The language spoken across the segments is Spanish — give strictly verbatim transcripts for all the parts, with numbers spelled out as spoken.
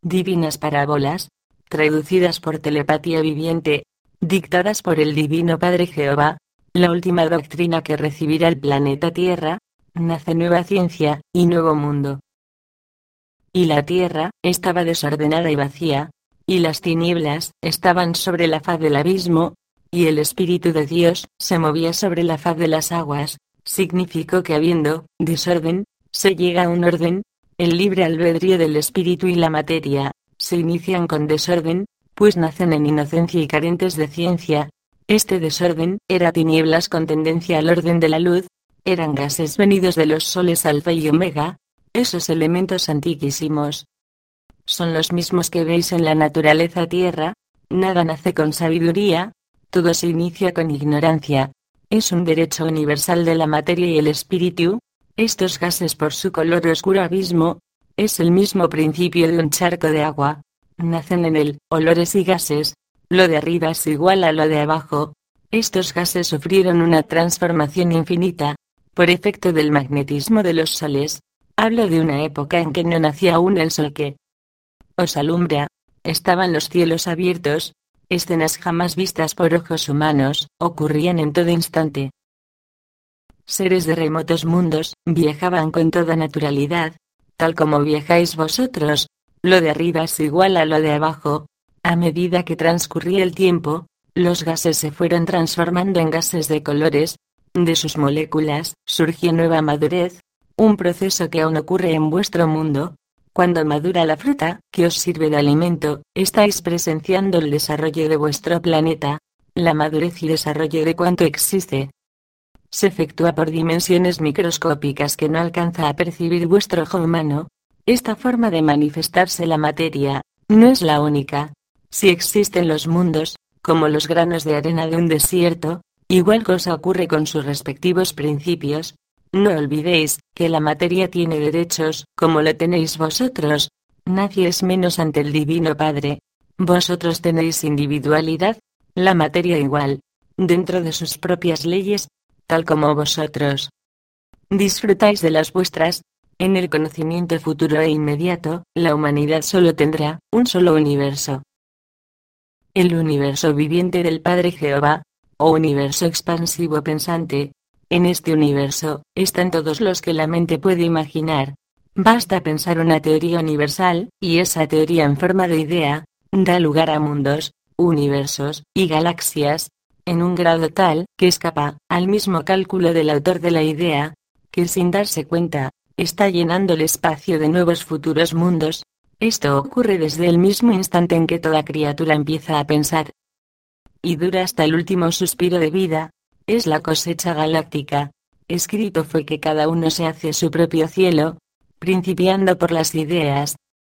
divinas parábolas, traducidas por telepatía viviente, dictadas por el Divino Padre Jehová, la última doctrina que recibirá el planeta Tierra, nace nueva ciencia, y nuevo mundo. Y la Tierra, estaba desordenada y vacía, y las tinieblas, estaban sobre la faz del abismo, y el Espíritu de Dios, se movía sobre la faz de las aguas, significó que habiendo, desorden, se llega a un orden, el libre albedrío del Espíritu y la materia, se inician con desorden, pues nacen en inocencia y carentes de ciencia. Este desorden, era tinieblas con tendencia al orden de la luz, eran gases venidos de los soles alfa y omega, esos elementos antiquísimos. Son los mismos que veis en la naturaleza tierra, nada nace con sabiduría, todo se inicia con ignorancia. Es un derecho universal de la materia y el espíritu. Estos gases por su color oscuro abismo, es el mismo principio de un charco de agua. Nacen en él, olores y gases, lo de arriba es igual a lo de abajo. Estos gases sufrieron una transformación infinita, por efecto del magnetismo de los soles. Hablo de una época en que no nacía aún el sol que os alumbra, estaban los cielos abiertos, escenas jamás vistas por ojos humanos, ocurrían en todo instante. Seres de remotos mundos, viajaban con toda naturalidad, tal como viajáis vosotros, lo de arriba es igual a lo de abajo. A medida que transcurría el tiempo, los gases se fueron transformando en gases de colores, de sus moléculas, surgió nueva madurez, un proceso que aún ocurre en vuestro mundo. Cuando madura la fruta, que os sirve de alimento, estáis presenciando el desarrollo de vuestro planeta, la madurez y desarrollo de cuanto existe. Se efectúa por dimensiones microscópicas que no alcanza a percibir vuestro ojo humano. Esta forma de manifestarse la materia, no es la única. Si existen los mundos, como los granos de arena de un desierto, igual cosa ocurre con sus respectivos principios. No olvidéis, que la materia tiene derechos, como lo tenéis vosotros. Nadie es menos ante el Divino Padre. Vosotros tenéis individualidad, la materia igual, dentro de sus propias leyes, tal como vosotros disfrutáis de las vuestras. En el conocimiento futuro e inmediato, la humanidad solo tendrá un solo universo. El universo viviente del Padre Jehová, o universo expansivo pensante. En este universo, están todos los que la mente puede imaginar. Basta pensar una teoría universal, y esa teoría en forma de idea, da lugar a mundos, universos, y galaxias, en un grado tal, que escapa, al mismo cálculo del autor de la idea, que sin darse cuenta, está llenando el espacio de nuevos futuros mundos. Esto ocurre desde el mismo instante en que toda criatura empieza a pensar. Y dura hasta el último suspiro de vida. Es la cosecha galáctica. Escrito fue que cada uno se hace su propio cielo, principiando por las ideas.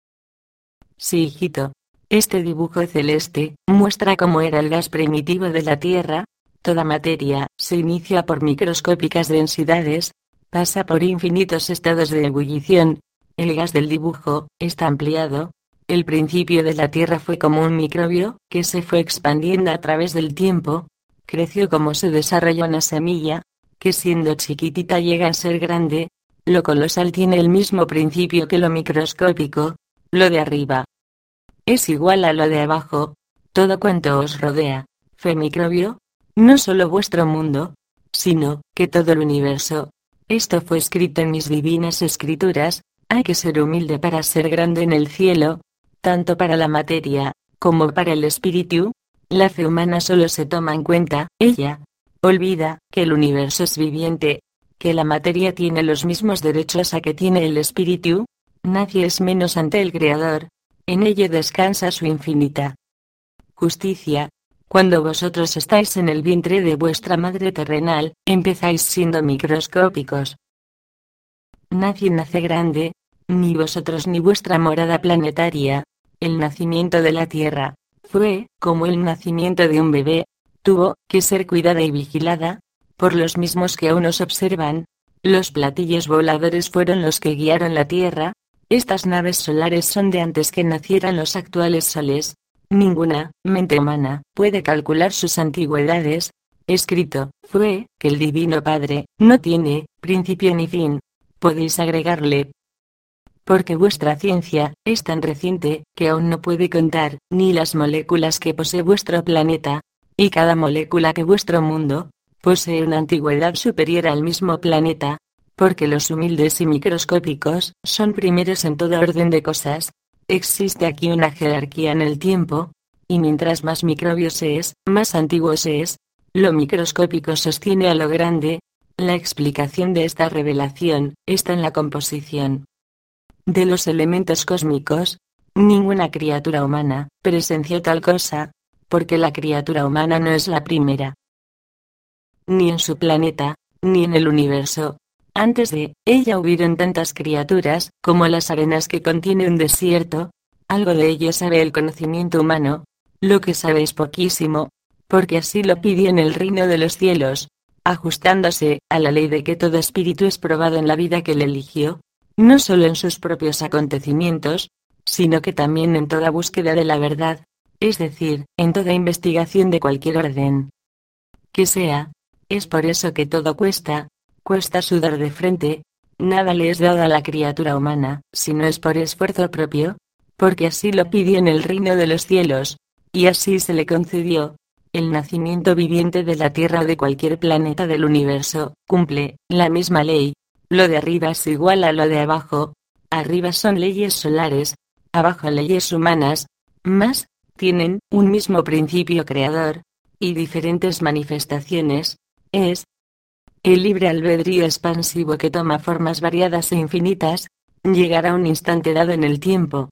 Sí, hijito. Este dibujo celeste muestra cómo era el gas primitivo de la Tierra. Toda materia se inicia por microscópicas densidades, pasa por infinitos estados de ebullición. El gas del dibujo está ampliado. El principio de la Tierra fue como un microbio que se fue expandiendo a través del tiempo. Creció como se desarrolla una semilla, que siendo chiquitita llega a ser grande. Lo colosal tiene el mismo principio que lo microscópico. Lo de arriba es igual a lo de abajo. Todo cuanto os rodea, fue microbio. No solo vuestro mundo, sino que todo el universo. Esto fue escrito en mis divinas escrituras. Hay que ser humilde para ser grande en el cielo, tanto para la materia, como para el espíritu. La fe humana solo se toma en cuenta, ella olvida, que el universo es viviente, que la materia tiene los mismos derechos a que tiene el espíritu. Nadie es menos ante el Creador, en ello descansa su infinita justicia. Cuando vosotros estáis en el vientre de vuestra madre terrenal, empezáis siendo microscópicos. Nadie nace grande, ni vosotros ni vuestra morada planetaria. El nacimiento de la Tierra fue, como el nacimiento de un bebé, tuvo que ser cuidada y vigilada por los mismos que aún nos observan. Los platillos voladores fueron los que guiaron la Tierra. Estas naves solares son de antes que nacieran los actuales soles. Ninguna mente humana puede calcular sus antigüedades. Escrito fue que el Divino Padre no tiene principio ni fin. Podéis agregarle porque vuestra ciencia es tan reciente que aún no puede contar ni las moléculas que posee vuestro planeta, y cada molécula que vuestro mundo posee una antigüedad superior al mismo planeta, porque los humildes y microscópicos son primeros en todo orden de cosas. Existe aquí una jerarquía en el tiempo, y mientras más microbio se es, más antiguo se es. Lo microscópico sostiene a lo grande. La explicación de esta revelación está en la composición de los elementos cósmicos. Ninguna criatura humana presenció tal cosa, porque la criatura humana no es la primera, ni en su planeta, ni en el universo. Antes de ella hubieron tantas criaturas como las arenas que contiene un desierto. Algo de ello sabe el conocimiento humano. Lo que sabe es poquísimo, porque así lo pidió en el reino de los cielos, ajustándose a la ley de que todo espíritu es probado en la vida que le eligió, no solo en sus propios acontecimientos, sino que también en toda búsqueda de la verdad, es decir, en toda investigación de cualquier orden que sea. Es por eso que todo cuesta, cuesta sudar de frente. Nada le es dado a la criatura humana, si no es por esfuerzo propio, porque así lo pidió en el reino de los cielos, y así se le concedió. El nacimiento viviente de la Tierra o de cualquier planeta del universo cumple la misma ley. Lo de arriba es igual a lo de abajo. Arriba son leyes solares, abajo leyes humanas, mas tienen un mismo principio creador y diferentes manifestaciones. Es el libre albedrío expansivo que toma formas variadas e infinitas. Llegará un instante dado en el tiempo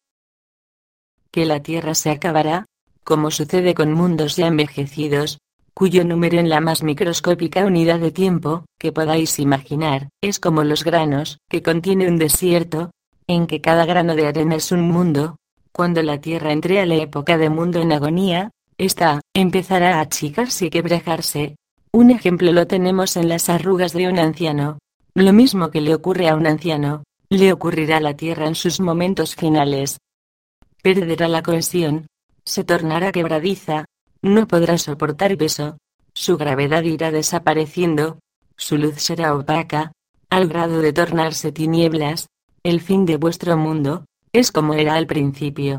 que la Tierra se acabará, como sucede con mundos ya envejecidos, cuyo número en la más microscópica unidad de tiempo que podáis imaginar es como los granos que contiene un desierto, en que cada grano de arena es un mundo. Cuando la Tierra entre a la época de mundo en agonía, esta empezará a achicarse y quebrajarse. Un ejemplo lo tenemos en las arrugas de un anciano. Lo mismo que le ocurre a un anciano, le ocurrirá a la Tierra en sus momentos finales. Perderá la cohesión, se tornará quebradiza, no podrá soportar peso, su gravedad irá desapareciendo, su luz será opaca, al grado de tornarse tinieblas. El fin de vuestro mundo es como era al principio.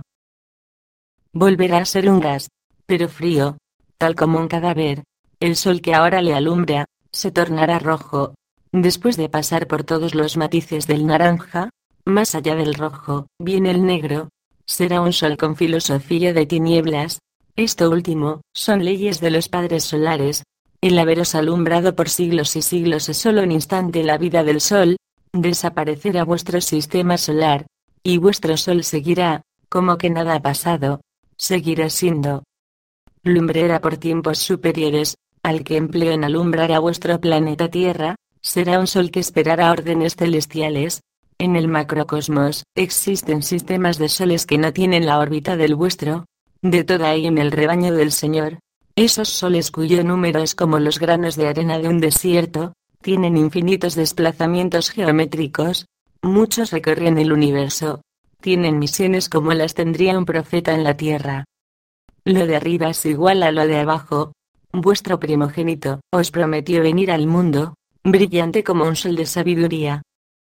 Volverá a ser un gas, pero frío, tal como un cadáver. El sol que ahora le alumbra se tornará rojo, después de pasar por todos los matices del naranja. Más allá del rojo viene el negro. Será un sol con filosofía de tinieblas. Esto último son leyes de los padres solares. El haberos alumbrado por siglos y siglos es solo un instante en la vida del sol. Desaparecerá vuestro sistema solar, y vuestro sol seguirá, como que nada ha pasado. Seguirá siendo lumbrera por tiempos superiores al que empleó en alumbrar a vuestro planeta Tierra. Será un sol que esperará órdenes celestiales. En el macrocosmos existen sistemas de soles que no tienen la órbita del vuestro. De toda hay en el rebaño del Señor. Esos soles cuyo número es como los granos de arena de un desierto, tienen infinitos desplazamientos geométricos. Muchos recorren el universo. Tienen misiones como las tendría un profeta en la tierra. Lo de arriba es igual a lo de abajo. Vuestro primogénito os prometió venir al mundo, brillante como un sol de sabiduría.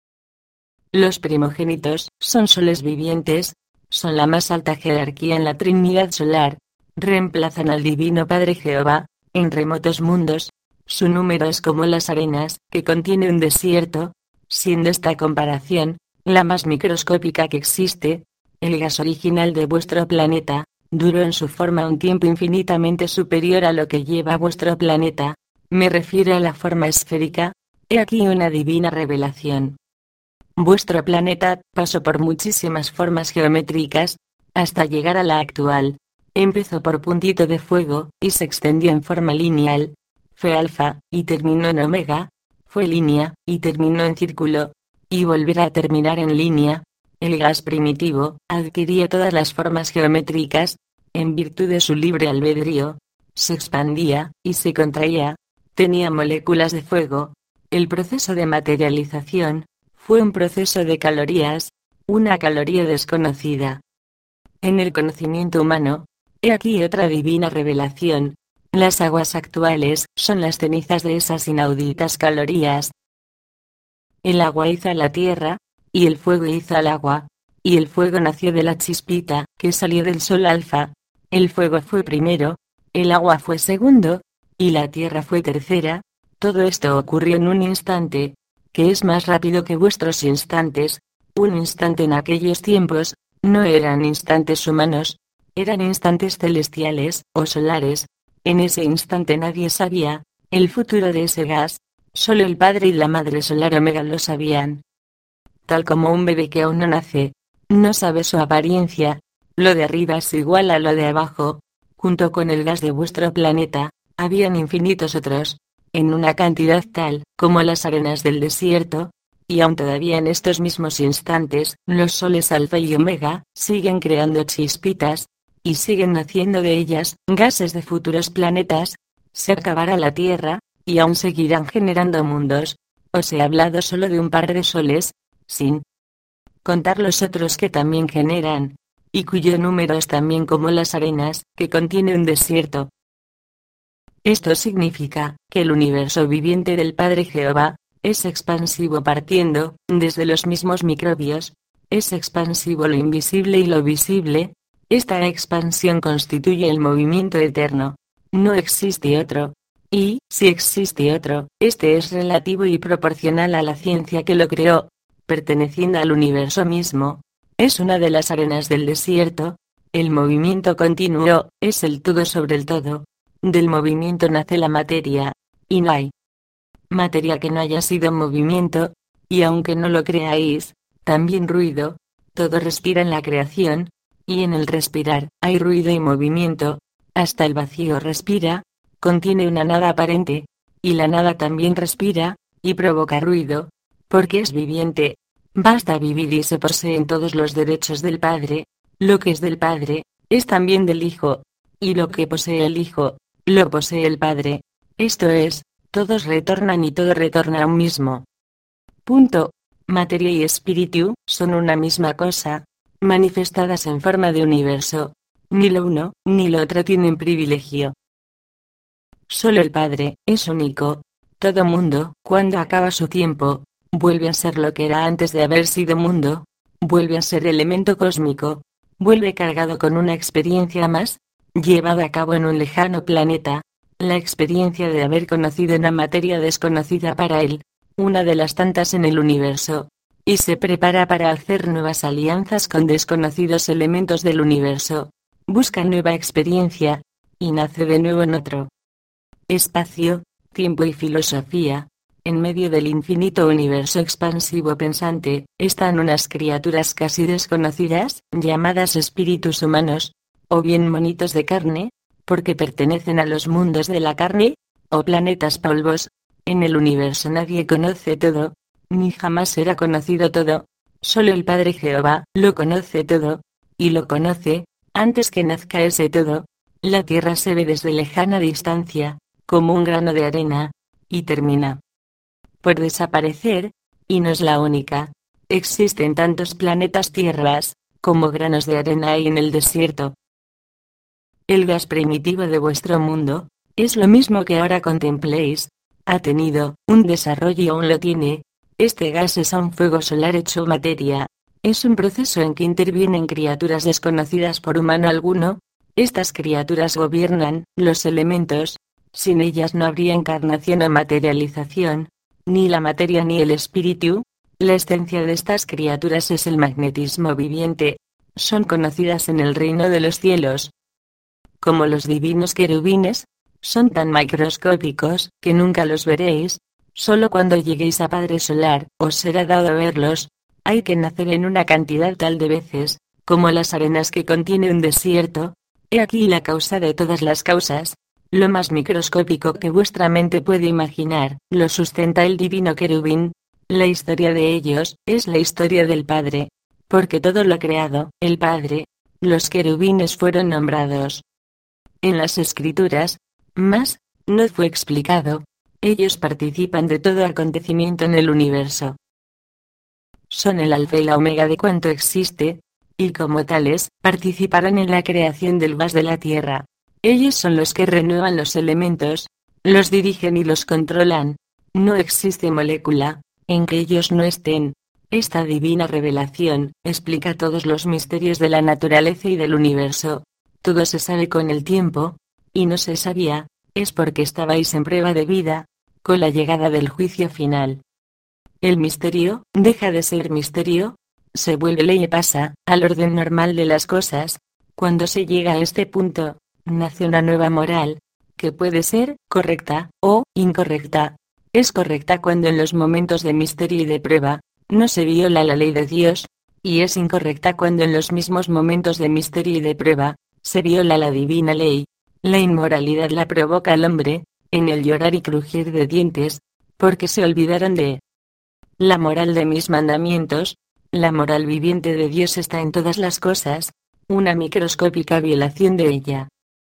Los primogénitos son soles vivientes, son la más alta jerarquía en la Trinidad solar, reemplazan al Divino Padre Jehová, en remotos mundos. Su número es como las arenas que contiene un desierto, siendo esta comparación la más microscópica que existe. El gas original de vuestro planeta duró en su forma un tiempo infinitamente superior a lo que lleva vuestro planeta. Me refiero a la forma esférica. He aquí una divina revelación. Vuestro planeta pasó por muchísimas formas geométricas, hasta llegar a la actual. Empezó por puntito de fuego, y se extendió en forma lineal. Fue alfa, y terminó en omega. Fue línea, y terminó en círculo. Y volverá a terminar en línea. El gas primitivo adquiría todas las formas geométricas. En virtud de su libre albedrío, se expandía, y se contraía. Tenía moléculas de fuego. El proceso de materialización fue un proceso de calorías, una caloría desconocida en el conocimiento humano. He aquí otra divina revelación. Las aguas actuales son las cenizas de esas inauditas calorías. El agua hizo a la tierra, y el fuego hizo al agua, y el fuego nació de la chispita que salió del sol alfa. El fuego fue primero, el agua fue segundo, y la tierra fue tercera. Todo esto ocurrió en un instante, que es más rápido que vuestros instantes. Un instante en aquellos tiempos, no eran instantes humanos, eran instantes celestiales, o solares. En ese instante nadie sabía el futuro de ese gas, solo el padre y la madre solar Omega lo sabían. Tal como un bebé que aún no nace, no sabe su apariencia, lo de arriba es igual a lo de abajo. Junto con el gas de vuestro planeta, habían infinitos otros, en una cantidad tal como las arenas del desierto, y aún todavía en estos mismos instantes, los soles alfa y omega siguen creando chispitas, y siguen naciendo de ellas gases de futuros planetas. Se acabará la Tierra, y aún seguirán generando mundos. Os he hablado solo de un par de soles, sin contar los otros que también generan, y cuyo número es también como las arenas que contiene un desierto. Esto significa que el universo viviente del Padre Jehová es expansivo partiendo desde los mismos microbios, es expansivo lo invisible y lo visible. Esta expansión constituye el movimiento eterno. No existe otro. Y, si existe otro, este es relativo y proporcional a la ciencia que lo creó, perteneciendo al universo mismo. Es una de las arenas del desierto. El movimiento continuo es el todo sobre el todo. Del movimiento nace la materia, y no hay materia que no haya sido movimiento, y aunque no lo creáis, también ruido. Todo respira en la creación, y en el respirar hay ruido y movimiento. Hasta el vacío respira, contiene una nada aparente, y la nada también respira, y provoca ruido, porque es viviente. Basta vivir y se poseen todos los derechos del Padre. Lo que es del Padre, es también del Hijo, y lo que posee el Hijo, lo posee el Padre. Esto es, todos retornan y todo retorna a un mismo punto. Materia y espíritu son una misma cosa, manifestadas en forma de universo. Ni lo uno, ni lo otro tienen privilegio. Solo el Padre es único. Todo mundo, cuando acaba su tiempo, vuelve a ser lo que era antes de haber sido mundo, vuelve a ser elemento cósmico, vuelve cargado con una experiencia más, llevada a cabo en un lejano planeta, la experiencia de haber conocido una materia desconocida para él, una de las tantas en el universo, y se prepara para hacer nuevas alianzas con desconocidos elementos del universo, busca nueva experiencia, y nace de nuevo en otro espacio, tiempo y filosofía. En medio del infinito universo expansivo pensante, están unas criaturas casi desconocidas, llamadas espíritus humanos, o bien monitos de carne, porque pertenecen a los mundos de la carne, o planetas polvos. En el universo nadie conoce todo, ni jamás será conocido todo. Solo el Padre Jehová lo conoce todo, y lo conoce antes que nazca ese todo. La tierra se ve desde lejana distancia, como un grano de arena, y termina por desaparecer, y no es la única. Existen tantos planetas tierras, como granos de arena hay en el desierto. El gas primitivo de vuestro mundo, es lo mismo que ahora contempléis, ha tenido un desarrollo y aún lo tiene. Este gas es un fuego solar hecho materia. Es un proceso en que intervienen criaturas desconocidas por humano alguno. Estas criaturas gobiernan los elementos. Sin ellas no habría encarnación o materialización, ni la materia ni el espíritu. La esencia de estas criaturas es el magnetismo viviente. Son conocidas en el reino de los cielos como los divinos querubines. Son tan microscópicos que nunca los veréis. Solo cuando lleguéis a Padre Solar os será dado verlos. Hay que nacer en una cantidad tal de veces, como las arenas que contiene un desierto. He aquí la causa de todas las causas. Lo más microscópico que vuestra mente puede imaginar, lo sustenta el divino querubín. La historia de ellos, es la historia del Padre. Porque todo lo creado, el Padre, los querubines fueron nombrados en las Escrituras, mas, no fue explicado. Ellos participan de todo acontecimiento en el universo. Son el alfa y la omega de cuanto existe, y como tales, participarán en la creación del gas de la Tierra. Ellos son los que renuevan los elementos, los dirigen y los controlan. No existe molécula en que ellos no estén. Esta divina revelación explica todos los misterios de la naturaleza y del universo. Todo se sabe con el tiempo, y no se sabía, es porque estabais en prueba de vida, con la llegada del juicio final. El misterio deja de ser misterio, se vuelve ley y pasa al orden normal de las cosas. Cuando se llega a este punto, nace una nueva moral, que puede ser correcta o incorrecta. Es correcta cuando en los momentos de misterio y de prueba, no se viola la ley de Dios, y es incorrecta cuando en los mismos momentos de misterio y de prueba, se viola la divina ley. La inmoralidad la provoca el hombre, en el llorar y crujir de dientes, porque se olvidaron de la moral de mis mandamientos. La moral viviente de Dios está en todas las cosas, una microscópica violación de ella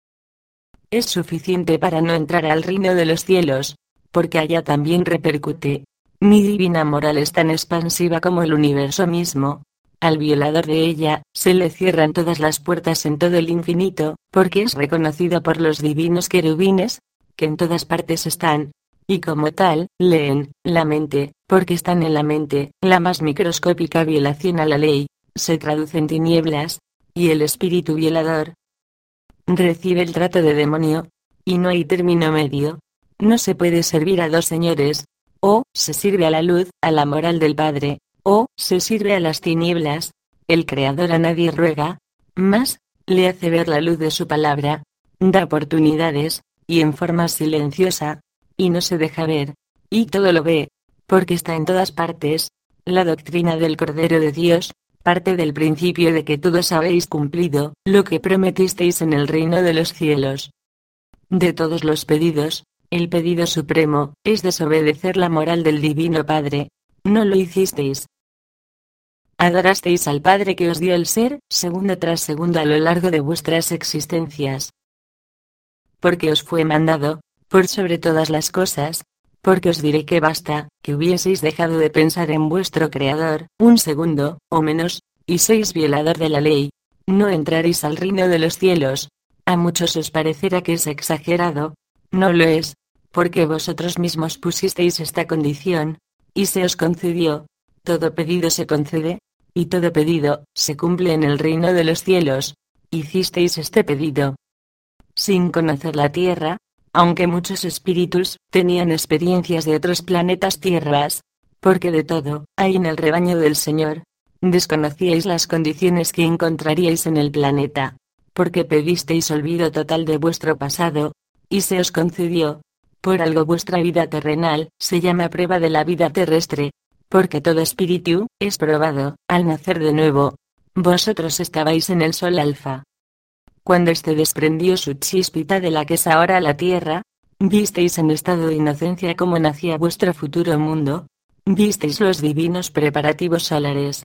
es suficiente para no entrar al reino de los cielos, porque allá también repercute. Mi divina moral es tan expansiva como el universo mismo. Al violador de ella, se le cierran todas las puertas en todo el infinito, porque es reconocido por los divinos querubines, que en todas partes están, y como tal, leen la mente, porque están en la mente. La más microscópica violación a la ley, se traduce en tinieblas, y el espíritu violador recibe el trato de demonio, y no hay término medio. No se puede servir a dos señores, o se sirve a la luz, a la moral del Padre, o se sirve a las tinieblas. El Creador a nadie ruega, mas le hace ver la luz de su palabra, da oportunidades, y en forma silenciosa, y no se deja ver, y todo lo ve, porque está en todas partes. La doctrina del Cordero de Dios parte del principio de que todos habéis cumplido lo que prometisteis en el reino de los cielos. De todos los pedidos, el pedido supremo es desobedecer la moral del Divino Padre. No lo hicisteis. Adorasteis al Padre que os dio el ser, segundo tras segundo a lo largo de vuestras existencias. Porque os fue mandado, por sobre todas las cosas, porque os diré que basta, que hubieseis dejado de pensar en vuestro Creador, un segundo, o menos, y sois violador de la ley. No entraréis al reino de los cielos. A muchos os parecerá que es exagerado. No lo es, porque vosotros mismos pusisteis esta condición, y se os concedió. Todo pedido se concede, y todo pedido se cumple en el reino de los cielos. Hicisteis este pedido sin conocer la tierra, aunque muchos espíritus tenían experiencias de otros planetas tierras, porque de todo hay en el rebaño del Señor. Desconocíais las condiciones que encontraríais en el planeta, porque pedisteis olvido total de vuestro pasado, y se os concedió. Por algo vuestra vida terrenal se llama prueba de la vida terrestre, porque todo espíritu es probado al nacer de nuevo. Vosotros estabais en el sol alfa. Cuando éste desprendió su chispita de la que es ahora la tierra, visteis en estado de inocencia cómo nacía vuestro futuro mundo, visteis los divinos preparativos solares.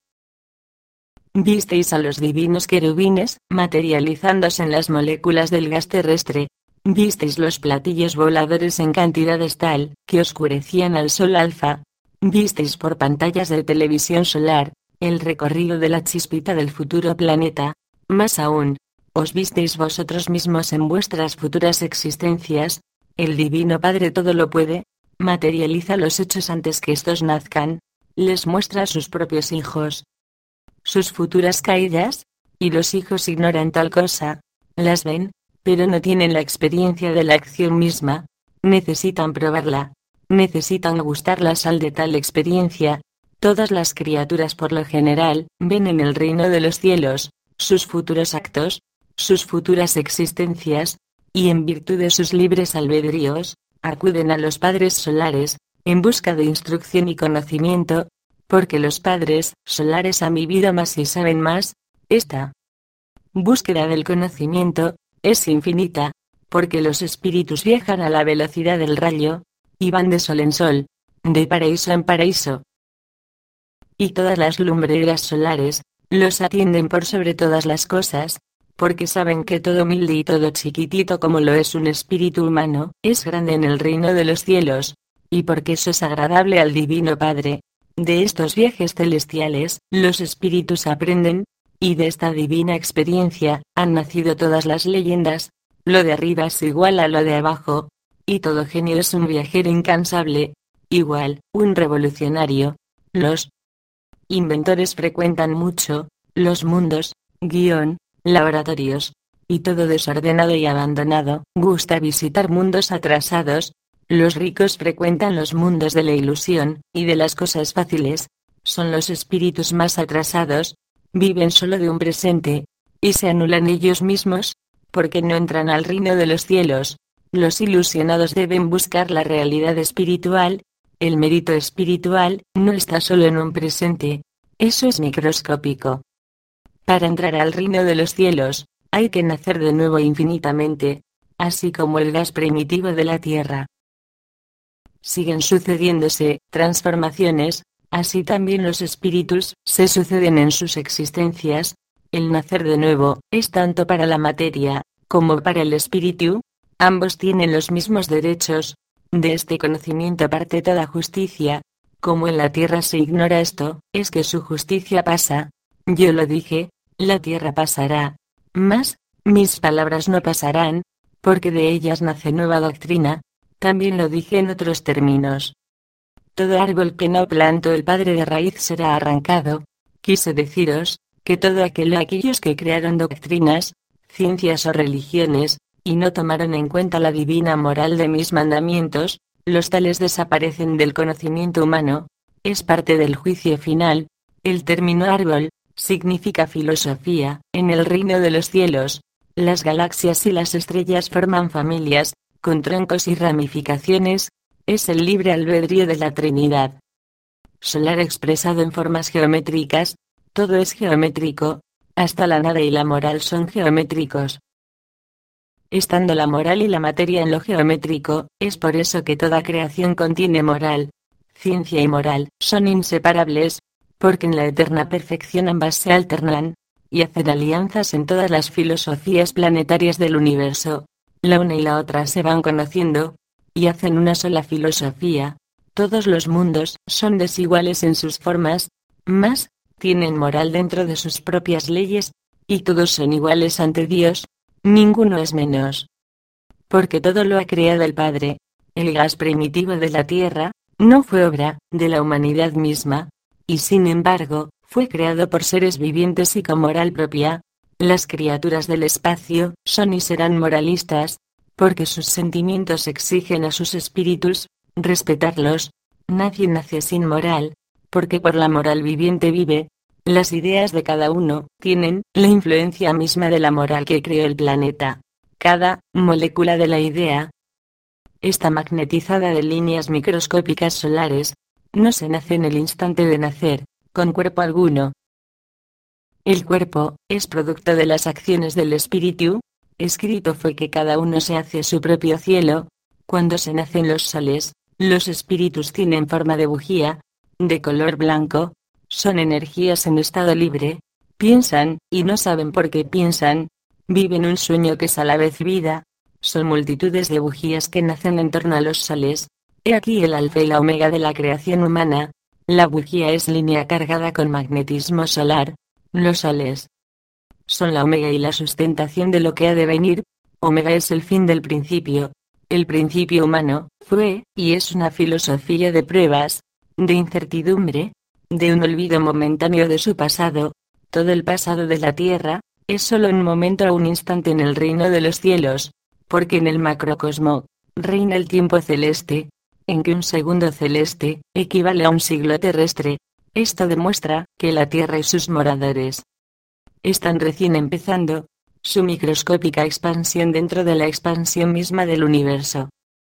Visteis a los divinos querubines materializándose en las moléculas del gas terrestre. Visteis los platillos voladores en cantidades tal que oscurecían al sol alfa. Visteis por pantallas de televisión solar el recorrido de la chispita del futuro planeta. Más aún, os visteis vosotros mismos en vuestras futuras existencias. El Divino Padre todo lo puede, materializa los hechos antes que estos nazcan, les muestra a sus propios hijos sus futuras caídas, y los hijos ignoran tal cosa, las ven, pero no tienen la experiencia de la acción misma, necesitan probarla, necesitan gustar la sal de tal experiencia. Todas las criaturas por lo general ven en el reino de los cielos sus futuros actos, sus futuras existencias, y en virtud de sus libres albedríos, acuden a los padres solares, en busca de instrucción y conocimiento, porque los padres solares han vivido más y saben más. Esta búsqueda del conocimiento es infinita, porque los espíritus viajan a la velocidad del rayo, y van de sol en sol, de paraíso en paraíso. Y todas las lumbreras solares los atienden por sobre todas las cosas, porque saben que todo humilde y todo chiquitito como lo es un espíritu humano, es grande en el reino de los cielos, y porque eso es agradable al Divino Padre. De estos viajes celestiales, los espíritus aprenden, y de esta divina experiencia, han nacido todas las leyendas. Lo de arriba es igual a lo de abajo, y todo genio es un viajero incansable, igual, un revolucionario. Los inventores frecuentan mucho los mundos, guión, laboratorios, y todo desordenado y abandonado gusta visitar mundos atrasados. Los ricos frecuentan los mundos de la ilusión y de las cosas fáciles. Son los espíritus más atrasados, viven solo de un presente, y se anulan ellos mismos, porque no entran al reino de los cielos. Los ilusionados deben buscar la realidad espiritual. El mérito espiritual no está solo en un presente, eso es microscópico. Para entrar al reino de los cielos, hay que nacer de nuevo infinitamente, así como el gas primitivo de la tierra. Siguen sucediéndose transformaciones, así también los espíritus se suceden en sus existencias. El nacer de nuevo es tanto para la materia como para el espíritu, ambos tienen los mismos derechos. De este conocimiento parte toda justicia. Como en la tierra se ignora esto, es que su justicia pasa. Yo lo dije, la tierra pasará. Mas, mis palabras no pasarán, porque de ellas nace nueva doctrina. También lo dije en otros términos. Todo árbol que no plantó el Padre de raíz será arrancado. Quise deciros, que todo aquel aquellos que crearon doctrinas, ciencias o religiones, y no tomaron en cuenta la divina moral de mis mandamientos, los tales desaparecen del conocimiento humano. Es parte del juicio final. El término árbol significa filosofía. En el reino de los cielos, las galaxias y las estrellas forman familias, con troncos y ramificaciones. Es el libre albedrío de la Trinidad solar expresado en formas geométricas. Todo es geométrico, hasta la nada y la moral son geométricos. Estando la moral y la materia en lo geométrico, es por eso que toda creación contiene moral. Ciencia y moral son inseparables, porque en la eterna perfección ambas se alternan, y hacen alianzas en todas las filosofías planetarias del universo. La una y la otra se van conociendo, y hacen una sola filosofía. Todos los mundos son desiguales en sus formas, mas tienen moral dentro de sus propias leyes, y todos son iguales ante Dios. Ninguno es menos. Porque todo lo ha creado el Padre. El gas primitivo de la tierra no fue obra de la humanidad misma, y sin embargo, fue creado por seres vivientes y con moral propia. Las criaturas del espacio son y serán moralistas, porque sus sentimientos exigen a sus espíritus respetarlos. Nadie nace sin moral, porque por la moral viviente vive. Las ideas de cada uno tienen la influencia misma de la moral que creó el planeta. Cada molécula de la idea está magnetizada de líneas microscópicas solares. No se nace en el instante de nacer, con cuerpo alguno. El cuerpo es producto de las acciones del espíritu. Escrito fue que cada uno se hace su propio cielo. Cuando se nacen los soles, los espíritus tienen forma de bujía, de color blanco. Son energías en estado libre, piensan, y no saben por qué piensan, viven un sueño que es a la vez vida. Son multitudes de bujías que nacen en torno a los soles. He aquí el alfa y la omega de la creación humana. La bujía es línea cargada con magnetismo solar. Los soles son la omega y la sustentación de lo que ha de venir. Omega es el fin del principio. El principio humano fue, y es una filosofía de pruebas, de incertidumbre, de un olvido momentáneo de su pasado. Todo el pasado de la tierra es solo un momento o un instante en el reino de los cielos, porque en el macrocosmo reina el tiempo celeste, en que un segundo celeste equivale a un siglo terrestre. Esto demuestra que la tierra y sus moradores están recién empezando su microscópica expansión dentro de la expansión misma del universo.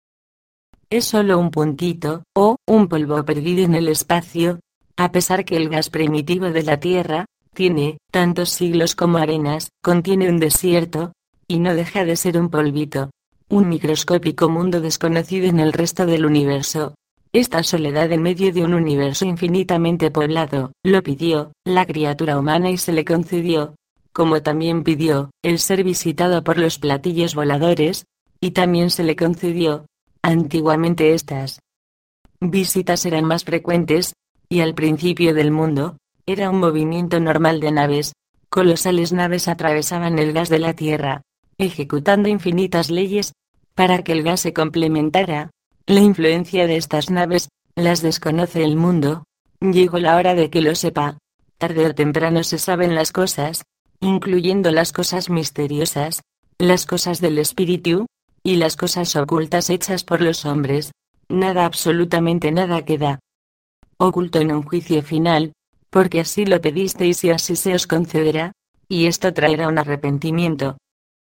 Es solo un puntito, o un polvo perdido en el espacio. A pesar que el gas primitivo de la Tierra tiene tantos siglos como arenas, contiene un desierto, y no deja de ser un polvito, un microscópico mundo desconocido en el resto del universo. Esta soledad en medio de un universo infinitamente poblado, lo pidió la criatura humana y se le concedió, como también pidió el ser visitado por los platillos voladores, y también se le concedió. Antiguamente estas visitas eran más frecuentes, y al principio del mundo, era un movimiento normal de naves. Colosales naves atravesaban el gas de la Tierra, ejecutando infinitas leyes, para que el gas se complementara. La influencia de estas naves, las desconoce el mundo, Llegó la hora de que lo sepa. Tarde o temprano se saben las cosas, incluyendo las cosas misteriosas, las cosas del espíritu, y las cosas ocultas hechas por los hombres. Nada, absolutamente nada queda oculto en un juicio final, porque así lo pedisteis y así se os concederá, y esto traerá un arrepentimiento.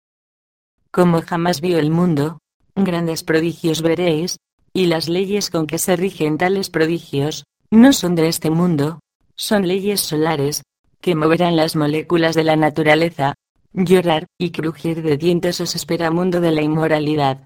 Como jamás vio el mundo, grandes prodigios veréis, y las leyes con que se rigen tales prodigios, no son de este mundo, son leyes solares, que moverán las moléculas de la naturaleza. Llorar y crujir de dientes os espera, mundo de la inmoralidad.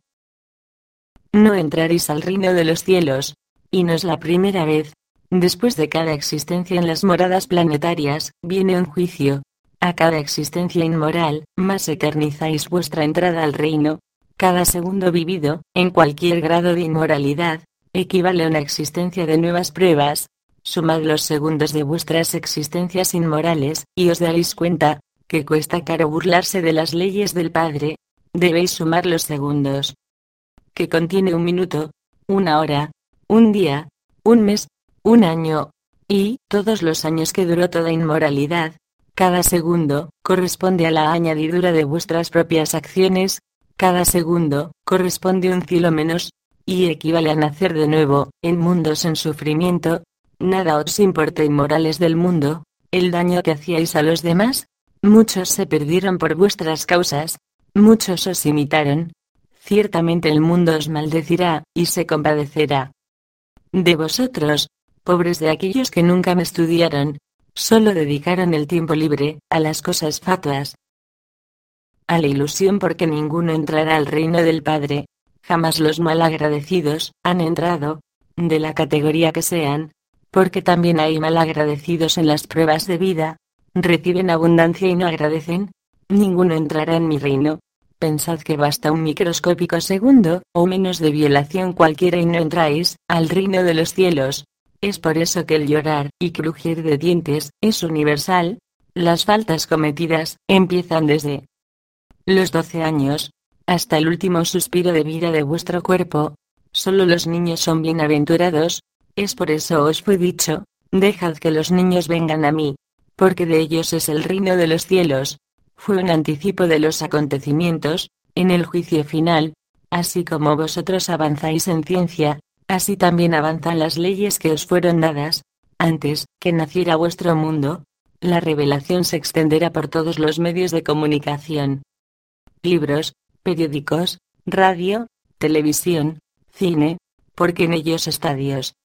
No entraréis al reino de los cielos, y no es la primera vez. Después de cada existencia en las moradas planetarias, viene un juicio. A cada existencia inmoral, más eternizáis vuestra entrada al reino. Cada segundo vivido, en cualquier grado de inmoralidad, equivale a una existencia de nuevas pruebas. Sumad los segundos de vuestras existencias inmorales, y os daréis cuenta, que cuesta caro burlarse de las leyes del Padre. Debéis sumar los segundos que contiene un minuto, una hora, un día, un mes, un año, y todos los años que duró toda inmoralidad. Cada segundo corresponde a la añadidura de vuestras propias acciones. Cada segundo corresponde a un cielo menos, y equivale a nacer de nuevo, en mundos en sufrimiento. Nada os importa, inmorales del mundo, el daño que hacíais a los demás. Muchos se perdieron por vuestras causas, muchos os imitaron. Ciertamente el mundo os maldecirá, y se compadecerá de vosotros, pobres de aquellos que nunca me estudiaron, solo dedicaron el tiempo libre a las cosas fatuas, a la ilusión, porque ninguno entrará al reino del Padre. Jamás los malagradecidos han entrado, de la categoría que sean, porque también hay malagradecidos en las pruebas de vida. Reciben abundancia y no agradecen. Ninguno entrará en mi reino. Pensad que basta un microscópico segundo, o menos de violación cualquiera y no entráis al reino de los cielos. Es por eso que el llorar y crujir de dientes es universal. Las faltas cometidas empiezan desde los doce años, hasta el último suspiro de vida de vuestro cuerpo. Solo los niños son bienaventurados. Es por eso os fue dicho, dejad que los niños vengan a mí, porque de ellos es el reino de los cielos. Fue un anticipo de los acontecimientos, en el juicio final. Así como vosotros avanzáis en ciencia, así también avanzan las leyes que os fueron dadas. Antes que naciera vuestro mundo, la revelación se extenderá por todos los medios de comunicación. Libros, periódicos, radio, televisión, cine, porque en ellos está Dios.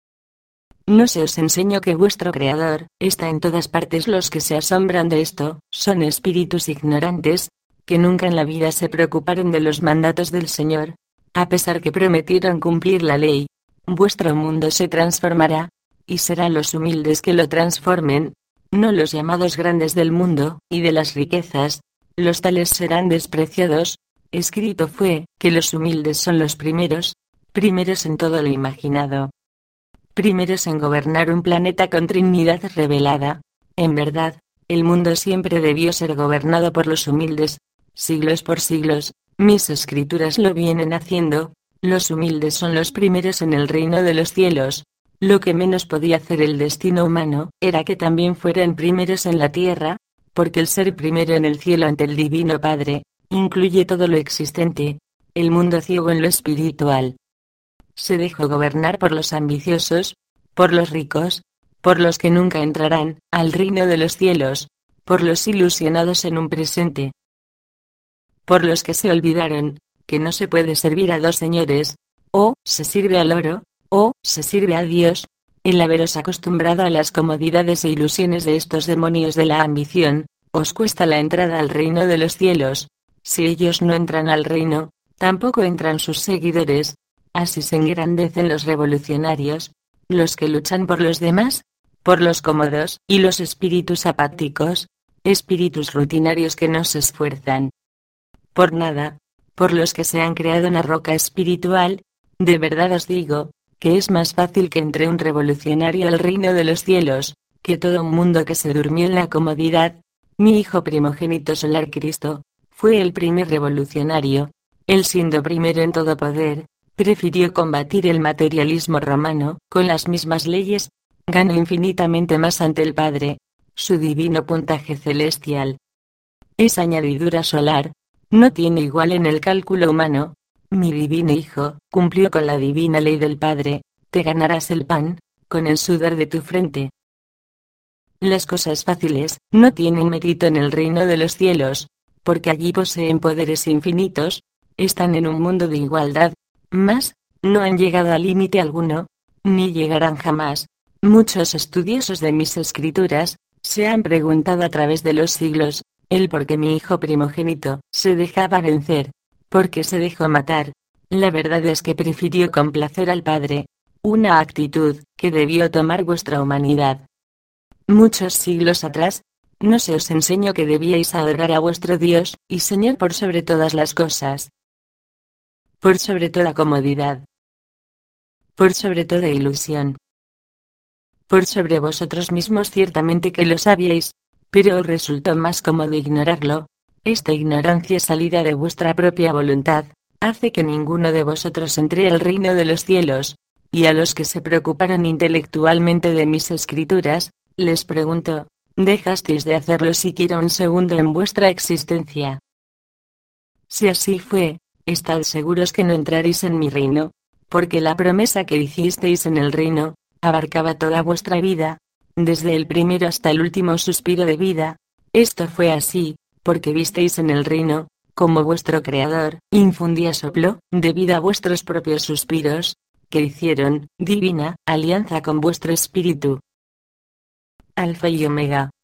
No se os enseño que vuestro Creador está en todas partes. Los que se asombran de esto son espíritus ignorantes, que nunca en la vida se preocuparon de los mandatos del Señor, a pesar que prometieron cumplir la ley. Vuestro mundo se transformará, y serán los humildes que lo transformen, no los llamados grandes del mundo y de las riquezas. Los tales serán despreciados. Escrito fue que los humildes son los primeros, primeros en todo lo imaginado, primeros en gobernar un planeta con Trinidad revelada. En verdad, el mundo siempre debió ser gobernado por los humildes. Siglos por siglos, mis escrituras lo vienen haciendo. Los humildes son los primeros en el reino de los cielos. Lo que menos podía hacer el destino humano era que también fueran primeros en la tierra, porque el ser primero en el cielo ante el Divino Padre incluye todo lo existente. El mundo ciego en lo espiritual se dejó gobernar por los ambiciosos, por los ricos, por los que nunca entrarán al reino de los cielos, por los ilusionados en un presente, por los que se olvidaron que no se puede servir a dos señores, o se sirve al oro, o se sirve a Dios. El haberos acostumbrado a las comodidades e ilusiones de estos demonios de la ambición, os cuesta la entrada al reino de los cielos. Si ellos no entran al reino, tampoco entran sus seguidores. Así se engrandecen los revolucionarios, los que luchan por los demás, por los cómodos, y los espíritus apáticos, espíritus rutinarios que no se esfuerzan por nada, por los que se han creado una roca espiritual. De verdad os digo, que es más fácil que entre un revolucionario al reino de los cielos, que todo un mundo que se durmió en la comodidad. Mi hijo primogénito solar Cristo, fue el primer revolucionario. Él, siendo primero en todo poder, prefirió combatir el materialismo romano con las mismas leyes. gano infinitamente más ante el Padre, su divino puntaje celestial. Esa añadidura solar no tiene igual en el cálculo humano. Mi divino Hijo cumplió con la divina ley del Padre, te ganarás el pan con el sudor de tu frente. Las cosas fáciles no tienen mérito en el reino de los cielos, porque allí poseen poderes infinitos, están en un mundo de igualdad, mas no han llegado a límite alguno, ni llegarán jamás. Muchos estudiosos de mis escrituras se han preguntado a través de los siglos, el por qué mi hijo primogénito se dejaba vencer, por qué se dejó matar. La verdad es que prefirió complacer al Padre, una actitud que debió tomar vuestra humanidad. Muchos siglos atrás, no se os enseñó que debíais adorar a vuestro Dios y Señor por sobre todas las cosas, por sobre toda comodidad, por sobre toda ilusión, por sobre vosotros mismos. Ciertamente que lo sabíais, pero os resultó más cómodo ignorarlo. Esta ignorancia salida de vuestra propia voluntad hace que ninguno de vosotros entre al reino de los cielos. Y a los que se preocuparon intelectualmente de mis escrituras, les pregunto, ¿dejasteis de hacerlo siquiera un segundo en vuestra existencia? Si así fue, estad seguros que no entraréis en mi reino, porque la promesa que hicisteis en el reino abarcaba toda vuestra vida, desde el primero hasta el último suspiro de vida. Esto fue así, porque visteis en el reino, como vuestro Creador infundía soplo de vida a vuestros propios suspiros, que hicieron divina alianza con vuestro espíritu. Alfa y Omega,